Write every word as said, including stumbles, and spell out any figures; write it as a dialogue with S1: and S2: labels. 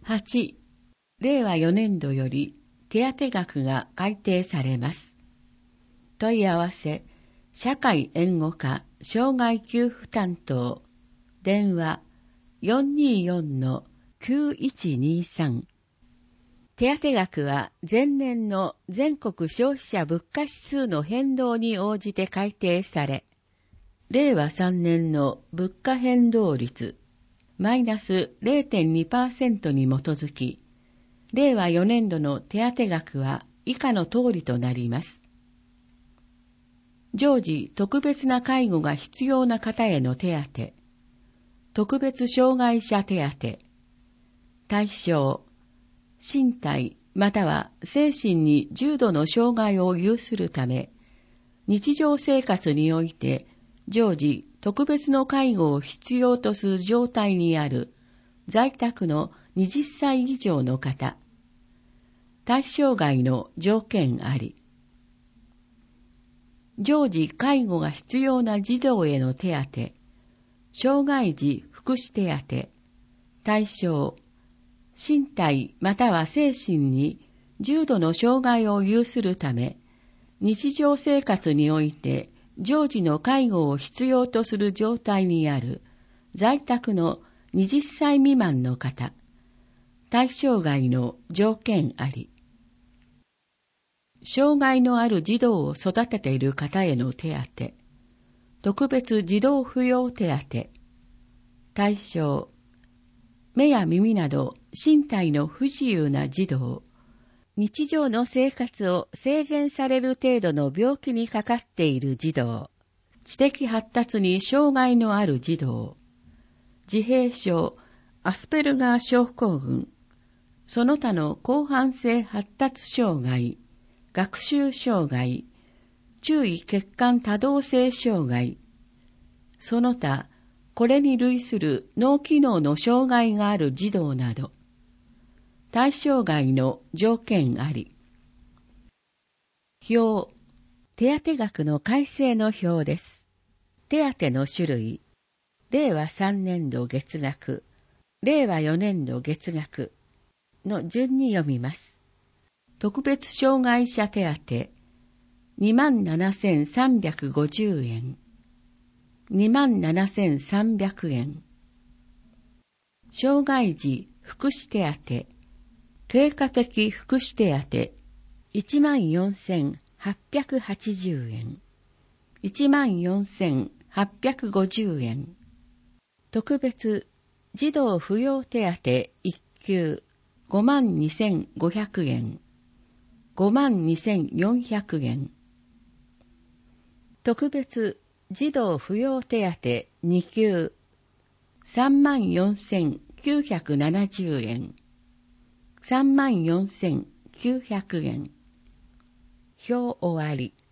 S1: はち、れいわよねんどより手当額が改定されます。問い合わせ、社会援護課障害給付担当、電話 よんにーよんのきゅういちにーさん。手当額は前年の全国消費者物価指数の変動に応じて改定され、れいわさんねんの物価変動率マイナス れいてんにパーセント に基づき、れいわよねんどの手当額は以下の通りとなります。常時特別な介護が必要な方への手当、特別障害者手当、対象、身体または精神に重度の障害を有するため、日常生活において常時特別の介護を必要とする状態にある在宅のはたち以上の方、対象外の条件あり、常時介護が必要な児童への手当、障害児福祉手当、対象、身体または精神に重度の障害を有するため、日常生活において常時の介護を必要とする状態にある在宅のはたち未満の方、対象外の条件あり、障害のある児童を育てている方への手当、特別児童扶養手当、対象、目や耳など身体の不自由な児童、日常の生活を制限される程度の病気にかかっている児童、知的発達に障害のある児童、自閉症、アスペルガー症候群、その他の広範性発達障害、学習障害、注意欠陥多動性障害、その他、これに類する脳機能の障害がある児童など、対象外の条件あり。表、手当額の改正の表です。手当の種類、れいわさんねんど月額、れいわよねんど月額の順に読みます。特別障害者手当、にまんななせんさんびゃくごじゅうえん、にまんななせんさんびゃくえん。障害児福祉手当、経過的福祉手当、いちまんよんせんはっぴゃくはちじゅうえん、いちまんよんせんはっぴゃくごじゅうえん。特別児童扶養手当いっきゅう、ごまんにせんごひゃくえん、ごまんにせんよんひゃくえん。特別児童扶養手当にきゅう、さんまんよんせんきゅうひゃくななじゅうえん、さんまんよんせんきゅうひゃくえん。表終わり。